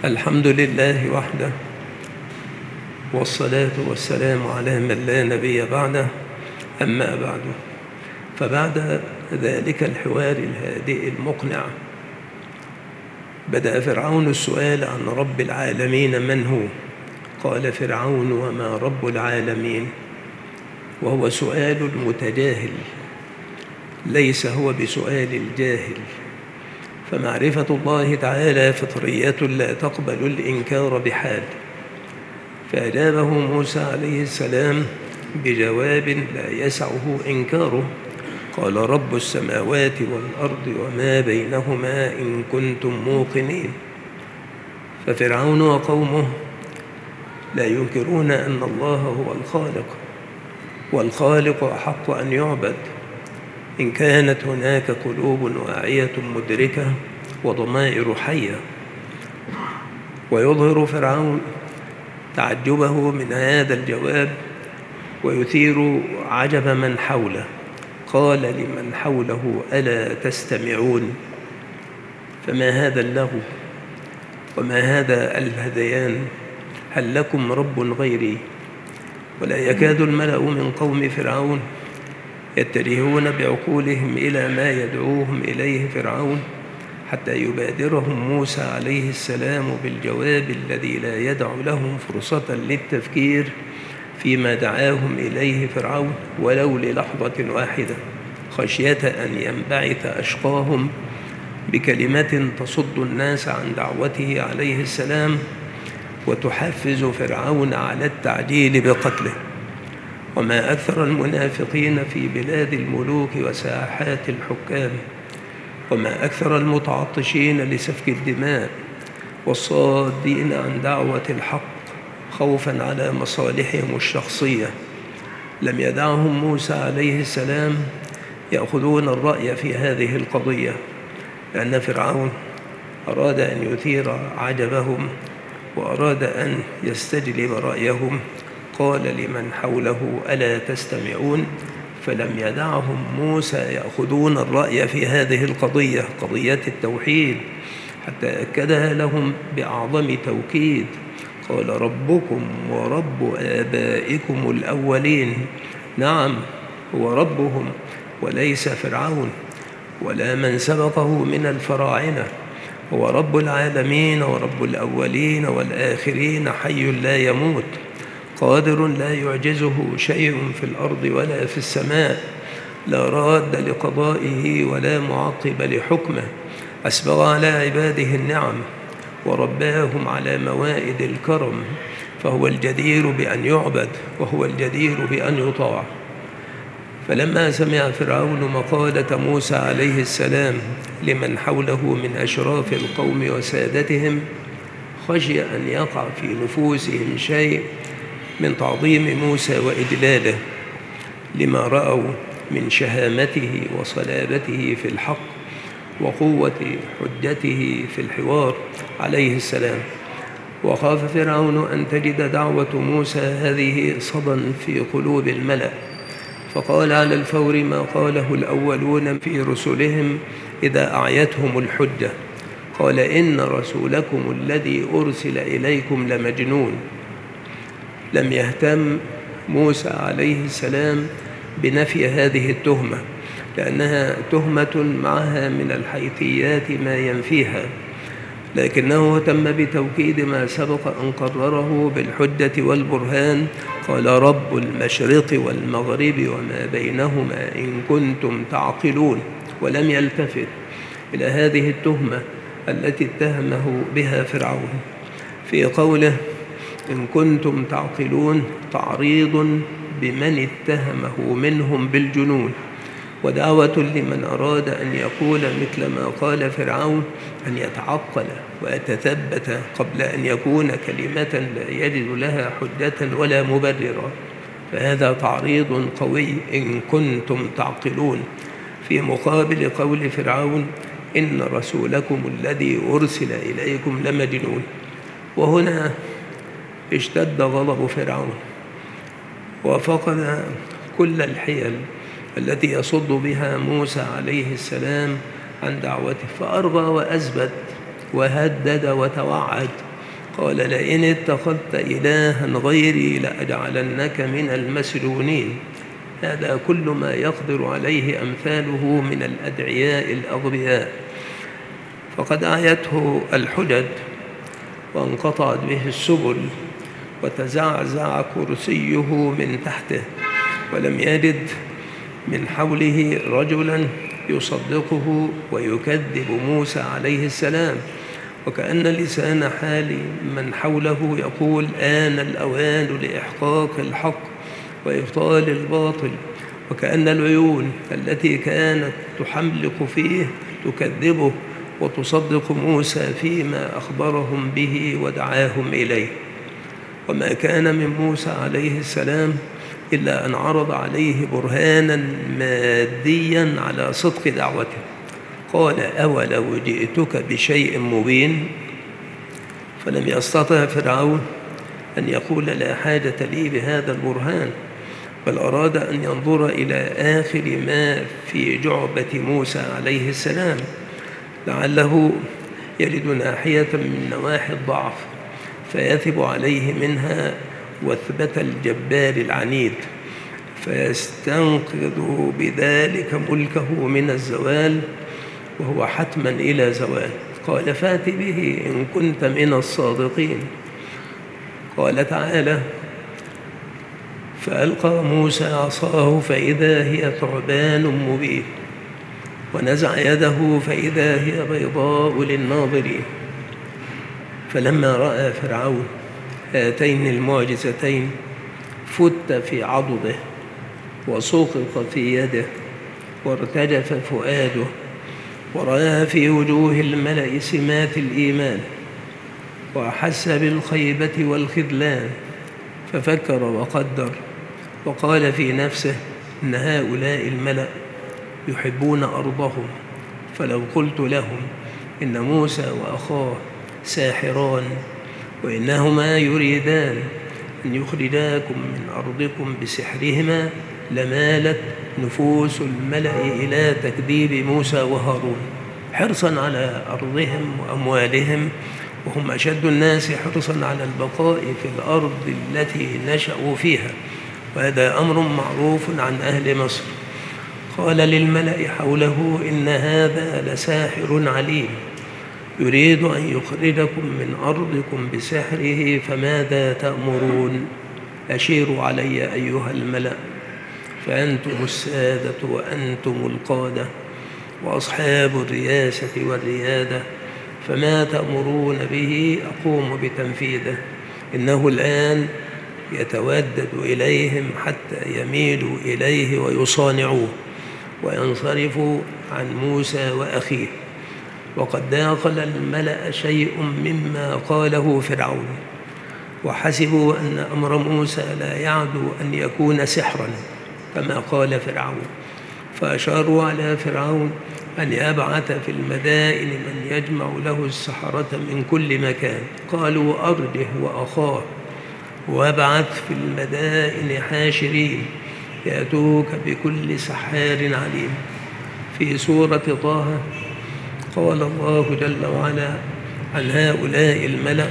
الحمد لله وحده، والصلاة والسلام على من لا نبي بعده. أما بعد، فبعد ذلك الحوار الهادئ المقنع بدأ فرعون السؤال عن رب العالمين من هو. قال فرعون: وما رب العالمين؟ وهو سؤال المتجاهل، ليس هو بسؤال الجاهل. فمعرفة الله تعالى فطرية لا تقبل الإنكار بحال. فأجابه موسى عليه السلام بجواب لا يسعه إنكاره. قال: رب السماوات والأرض وما بينهما إن كنتم موقنين. ففرعون وقومه لا ينكرون أن الله هو الخالق، والخالق أحق أن يعبد إن كانت هناك قلوب واعية مدركة وضمائر حية. ويظهر فرعون تعجبه من هذا الجواب ويثير عجب من حوله. قال لمن حوله: ألا تستمعون؟ فما هذا اللغو وما هذا الهذيان؟ هل لكم رب غيري؟ ولا يكاد الملأ من قوم فرعون يتجهون بعقولهم إلى ما يدعوهم إليه فرعون حتى يبادرهم موسى عليه السلام بالجواب الذي لا يدع لهم فرصة للتفكير فيما دعاهم إليه فرعون ولو للحظة واحدة، خشية أن ينبعث أشقاهم بكلمة تصد الناس عن دعوته عليه السلام وتحفز فرعون على التعجيل بقتله. وما أكثر المنافقين في بلاد الملوك وساحات الحكام، وما أكثر المتعطشين لسفك الدماء والصادين عن دعوة الحق خوفا على مصالحهم الشخصية. لم يدعهم موسى عليه السلام يأخذون الرأي في هذه القضية، لأن فرعون أراد أن يثير عجبهم وأراد أن يستجلب رأيهم. قال لمن حوله: ألا تستمعون؟ فلم يدعهم موسى يأخذون الرأي في هذه القضية، قضية التوحيد، حتى أكدها لهم بأعظم توكيد. قال: ربكم ورب آبائكم الأولين. نعم، هو ربهم وليس فرعون ولا من سبقه من الفراعنة. هو رب العالمين ورب الأولين والآخرين، حي لا يموت، قادر لا يعجزه شيء في الأرض ولا في السماء، لا راد لقضائه ولا معقب لحكمه. أسبغ على عباده النعم ورباهم على موائد الكرم، فهو الجدير بأن يعبد وهو الجدير بأن يطاع. فلما سمع فرعون مقالة موسى عليه السلام لمن حوله من أشراف القوم وسادتهم، خشي أن يقع في نفوسهم شيء من تعظيم موسى وإجلاله لما رأوا من شهامته وصلابته في الحق وقوة حجته في الحوار عليه السلام. وخاف فرعون أن تجد دعوة موسى هذه صدى في قلوب الملأ، فقال على الفور ما قاله الأولون في رسلهم إذا أعيتهم الحجة. قال: إن رسولكم الذي أرسل إليكم لمجنون. لم يهتم موسى عليه السلام بنفي هذه التهمة، لأنها تهمة معها من الحيثيات ما ينفيها، لكنه اهتم بتوكيد ما سبق أن قرره بالحجة والبرهان. قال: رب المشرق والمغرب وما بينهما إن كنتم تعقلون. ولم يلتفت إلى هذه التهمة التي اتهمه بها فرعون في قوله: إن كنتم تعقلون، تعريض بمن اتهمه منهم بالجنون، ودعوة لمن أراد أن يقول مثل ما قال فرعون أن يتعقل ويتثبت قبل أن يكون كلمة لا يجد لها حجة ولا مبررا. فهذا تعريض قوي، إن كنتم تعقلون، في مقابل قول فرعون: إن رسولكم الذي أرسل إليكم لمجنون. وهنا اشتد غضب فرعون وفقد كل الحيل التي يصد بها موسى عليه السلام عن دعوته، فأرغى وأثبت وهدد وتوعد قال لئن اتخذت إلها غيري لأجعلنك من المسجونين. هذا كل ما يقدر عليه أمثاله من الأدعياء الأغبياء، فقد أعيته الحجج وانقطعت به السبل وتزعزع كرسيه من تحته، ولم يجد من حوله رجلا يصدقه ويكذب موسى عليه السلام، وكأن لسان حال من حوله يقول آن الأوان لإحقاق الحق وإبطال الباطل، وكأن العيون التي كانت تحملق فيه تكذبه وتصدق موسى فيما أخبرهم به ودعاهم إليه. وما كان من موسى عليه السلام إلا أن عرض عليه برهانا ماديا على صدق دعوته. قال أولو جئتك بشيء مبين؟ فلم يستطع فرعون أن يقول لا حاجة لي بهذا البرهان، بل أراد أن ينظر إلى آخر ما في جعبة موسى عليه السلام، لعله يجد ناحية من نواحي الضعف فيثب عليه منها وثبة الجبار العنيد، فيستنقذ بذلك ملكه من الزوال، وهو حتما إلى زوال. قال فات به إن كنت من الصادقين. قال تعالى فألقى موسى عصاه فإذا هي ثعبان مبين، ونزع يده فإذا هي بيضاء للناظرين. فلما رأى فرعون هاتين المعجزتين فت في عضده وسقط في يده وارتجف فؤاده، ورأى في وجوه الملأ سمات الإيمان، وأحس بالخيبة والخذلان، ففكر وقدر وقال في نفسه إن هؤلاء الملأ يحبون أرضهم، فلو قلت لهم إن موسى وأخاه ساحران وإنهما يريدان أن يخرجاكم من أرضكم بسحرهما لمالت نفوس الملأ إلى تكذيب موسى وهارون، حرصا على أرضهم وأموالهم، وهم أشد الناس حرصا على البقاء في الأرض التي نشأوا فيها، وهذا أمر معروف عن أهل مصر. قال للملأ حوله إن هذا لساحر عليم يريد أن يخرجكم من أرضكم بسحره، فماذا تأمرون؟ أشيروا علي أيها الملأ، فأنتم السادة وأنتم القادة وأصحاب الرياسة والريادة، فما تأمرون به أقوم بتنفيذه. إنه الآن يتودد إليهم حتى يميلوا إليه ويصانعوه وينصرفوا عن موسى وأخيه. وقد داخل الملأ شيء مما قاله فرعون، وحسبوا أن أمر موسى لا يعدو أن يكون سحرا كما قال فرعون، فأشاروا على فرعون أن يبعث في المدائن من يجمع له السحرة من كل مكان. قالوا أرجه وأخاه وابعث في المدائن حاشرين يأتوك بكل سحار عليم. في سورة طه قال الله جل وعلا عن هؤلاء الملأ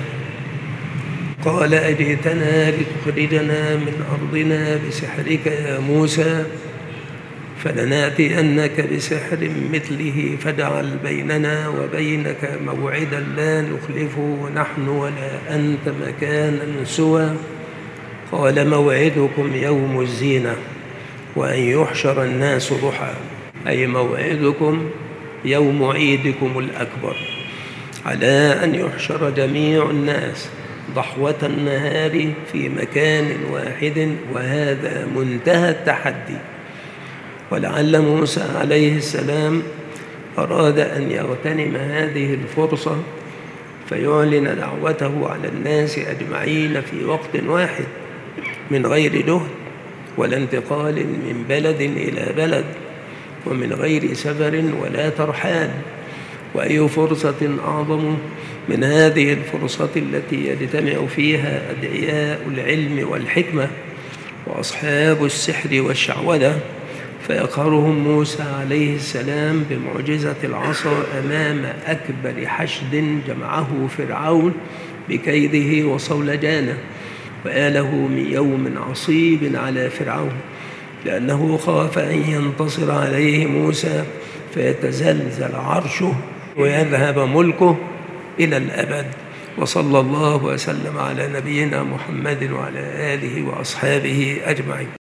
قال أجئتنا لتخرجنا من أرضنا بسحرك يا موسى فلنأتينك بسحر مثله فاجعل بيننا وبينك موعدا لا نخلفه نحن ولا أنت مكانا سوى. قال موعدكم يوم الزينة وأن يحشر الناس ضحى، أي موعدكم يوم عيدكم الأكبر، على أن يحشر جميع الناس ضحوة النهار في مكان واحد، وهذا منتهى التحدي. ولعل موسى عليه السلام أراد أن يغتنم هذه الفرصة فيعلن دعوته على الناس أجمعين في وقت واحد من غير جهد ولا انتقال من بلد إلى بلد، ومن غير سفر ولا ترحال. وأي فرصة أعظم من هذه الفرصة التي يجتمع فيها أدعياء العلم والحكمة وأصحاب السحر والشعوذة، فيقهرهم موسى عليه السلام بمعجزة العصا أمام أكبر حشد جمعه فرعون بكيده وصولجانه، وآله من يوم عصيب على فرعون، لأنه خاف أن ينتصر عليه موسى فيتزلزل عرشه ويذهب ملكه إلى الأبد. وصلى الله وسلم على نبينا محمد وعلى آله وأصحابه أجمعين.